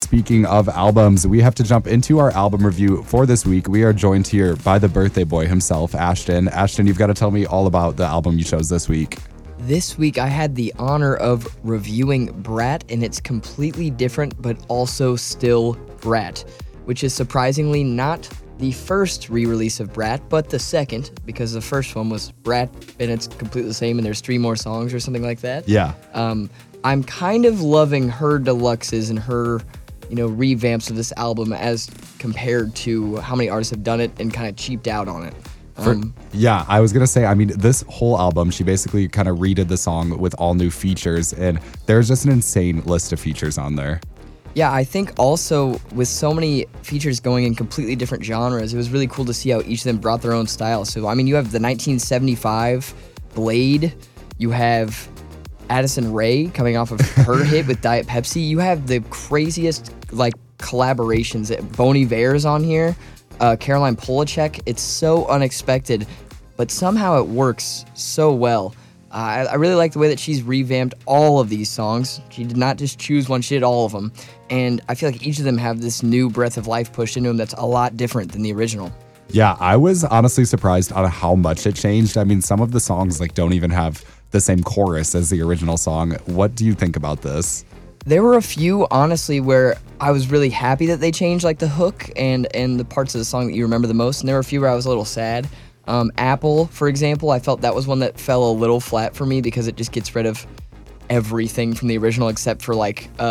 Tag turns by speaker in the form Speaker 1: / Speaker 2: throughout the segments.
Speaker 1: speaking of albums, we have to jump into our album review for this week. We are joined here by the birthday boy himself, Ashton. Ashton, you've got to tell me all about the album you chose this week.
Speaker 2: This week, I had the honor of reviewing Brat, and it's completely different, but also still Brat, which is surprisingly not the first re-release of Brat, but the second, because the first one was Brat, and it's completely the same, and there's 3 more songs or something like that.
Speaker 1: Yeah.
Speaker 2: I'm kind of loving her deluxes and her, revamps of this album as compared to how many artists have done it and kind of cheaped out on it.
Speaker 1: Yeah, I was going to say, this whole album, she basically kind of redid the song with all new features, and there's just an insane list of features on there.
Speaker 2: Yeah, I think also with so many features going in completely different genres, it was really cool to see how each of them brought their own style. So, you have the 1975 Blade, you have Addison Rae coming off of her hit with Diet Pepsi. You have the craziest collaborations. Bon Iver's on here, Caroline Polachek. It's so unexpected, but somehow it works so well. I really like the way that she's revamped all of these songs. She did not just choose one, she did all of them. And I feel like each of them have this new breath of life pushed into them that's a lot different than the original.
Speaker 1: Yeah, I was honestly surprised on how much it changed. Some of the songs don't even have the same chorus as the original song. What do you think about this?
Speaker 2: There were a few, honestly, where I was really happy that they changed the hook and the parts of the song that you remember the most, and there were a few where I was a little sad. Apple, for example, I felt that was one that fell a little flat for me because it just gets rid of everything from the original except for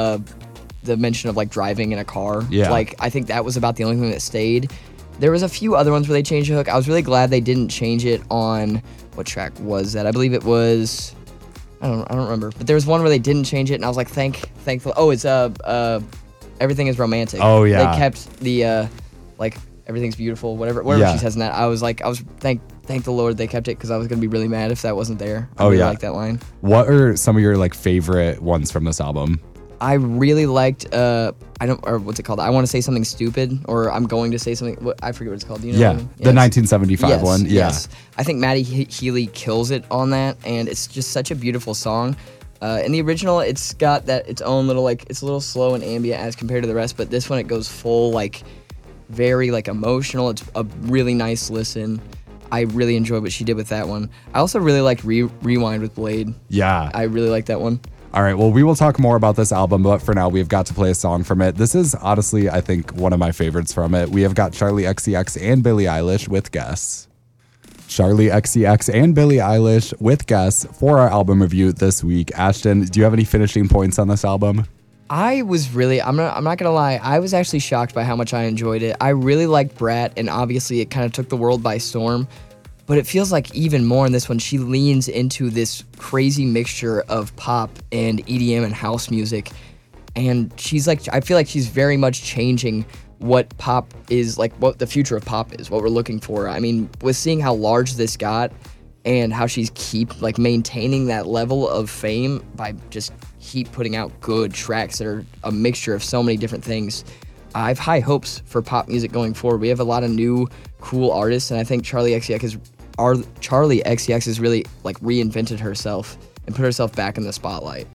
Speaker 2: the mention of driving in a car.
Speaker 1: Yeah.
Speaker 2: I think that was about the only thing that stayed. There was a few other ones where they changed the hook. I was really glad they didn't change it on, what track was that? I believe it was, I don't remember. But there was one where they didn't change it, and I was thankful. Oh, it's Everything is Romantic.
Speaker 1: Oh, yeah.
Speaker 2: They kept the Everything's Beautiful, whatever
Speaker 1: Yeah.
Speaker 2: she says in that. I was thank the Lord they kept it, because I was gonna be really mad if that wasn't there. I really like that line.
Speaker 1: What are some of your favorite ones from this album?
Speaker 2: I really liked what's it called? I Want to Say Something Stupid, or I'm Going to Say Something. I forget what it's called. Do you know?
Speaker 1: Yeah,
Speaker 2: what I mean?
Speaker 1: the 1975 one. Yeah.
Speaker 2: Yes. I think Maddie Healy kills it on that, and it's just such a beautiful song. In the original, it's got its own little it's a little slow and ambient as compared to the rest, but this one it goes full very emotional. It's a really nice listen. I really enjoyed what she did with that one. I also really liked Rewind with Blade.
Speaker 1: Yeah.
Speaker 2: I really like that one.
Speaker 1: All right, well, we will talk more about this album, but for now, we've got to play a song from it. This is honestly, I think, one of my favorites from it. We have got Charli XCX and Billie Eilish with Guess. Charli XCX and Billie Eilish with Guess for our album review this week. Ashton, do you have any finishing points on this album?
Speaker 2: I was really, I'm not gonna lie, I was actually shocked by how much I enjoyed it. I really liked Brat, and obviously it kind of took the world by storm. But it feels like even more in this one, she leans into this crazy mixture of pop and EDM and house music. And she's I feel like she's very much changing what pop is, what the future of pop is, what we're looking for. With seeing how large this got and how she's maintaining that level of fame by just keep putting out good tracks that are a mixture of so many different things. I have high hopes for pop music going forward. We have a lot of new, cool artists, and I think Charli XCX has really reinvented herself and put herself back in the spotlight.